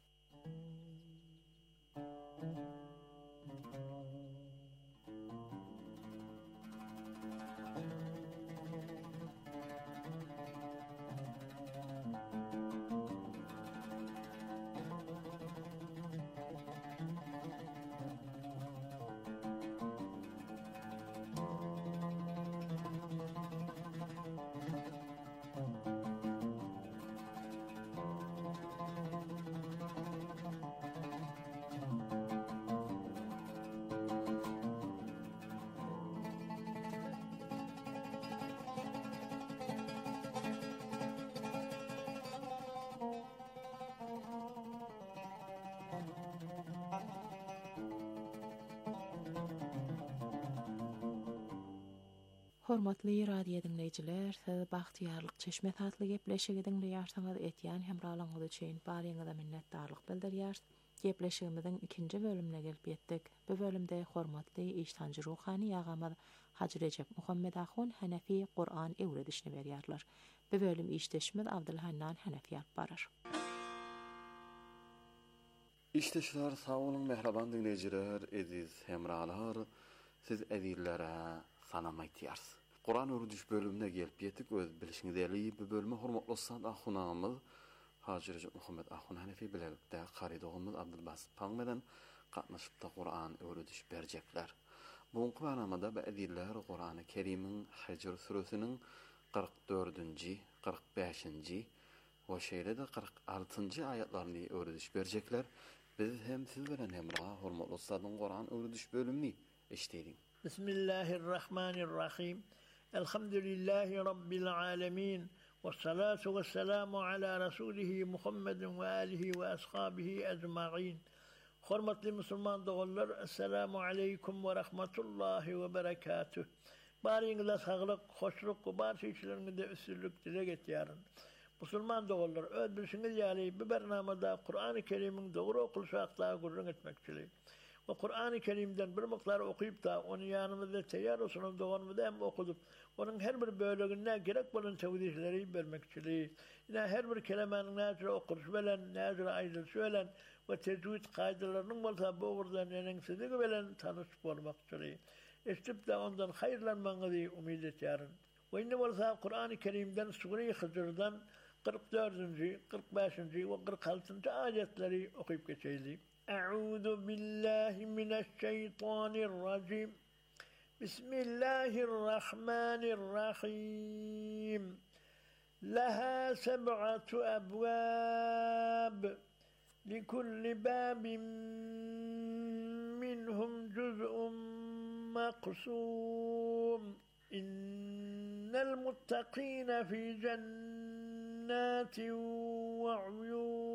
[SPEAKER 10] Hormatly radio dinleyijiler, siz bagtyarlyk çeşme tatly gepleşigi dinleýärsiňiz, etýän hemralaryňyz üçin baryňyza minnetdarlyk bildirýär. Gepleşigimiziň ikinji bölümine gelip ýetdik. Bu bölümde hormatly iştancı ruhani ýagamyz Hacı Recep Muhammed Ahun Hanefi Qur'an öwredişini berýärler. Bu bölüm işdeşimiz Abdulhannan Hanefi alyp barar.
[SPEAKER 14] İşteşler sağ olun mehraban dinleyijiler, ediz hemralar, siz edillere sanama ihtiyars. Kur'an öwrediş bölümüne gelip ýetdik. Öz bilişiňizde bu bölüme hormatly san ahunamyz Hacı Recep Muhammed Ahun Hanefi bilelikde garydogymy Abdulbasit Pagmeden gatnaşyp da Kur'an öwrediş berjekler. Buňky baramada bädiller Kur'an-ı Kerim'iň Hicr suresiniň qirq dördünji, qirq beşinji we şeýle de qirq altynji aýatlaryny öwrediş berjekler. Biz hem siz bilen hemra hormatly ustadyň Kur'an öwrediş bölümini eşdeýdik.
[SPEAKER 15] Bismillahirrahmanirrahim. Elhamdülillahi Rabbil alemin. Ve salatu ve selamu ala Rasulihi Muhammedin ve alihi ve ashabihi ecma'in. Hormatly musulman dogallar, assalamu aleykum ve rahmetullahi ve berekatuh. Baryňyza saglyk, hoşluk we barşy işleriňizde üstünlük dile getýärin. Musulman dogallar, öz bilşiňiz ýaly bu bernamada Kur'an-ı Kerim'iň dogry okulşakda gurrun etmekçilik. Ve Kur'an-ı Kerim'den bir miktar okuyup da onu yanımızda teyyar olsun doğanımızda hem okudup onun her bir bölümüne gerek bolan tevdihleri vermekçiliği. Yine her bir kelimenin nazire okuruş veren, nazire ayrılışı veren ve tecvid kaydılarının bolsa bu uğurdan enensizliği veren tanışıp olmakçılığı. Estip de ondan hayırlanmanızı umid etyarın. Ve yine bolsa Kur'an-ı Kerim'den Sure-i Hicr'dan qirq dördünji, qirq beşinji ve qirq altynji ayetleri okuyup geçeýlik. أعوذ بالله من الشيطان الرجيم بسم الله الرحمن الرحيم لها سبعة أبواب لكل باب منهم جزء مقسوم إن المتقين في جنات وعيون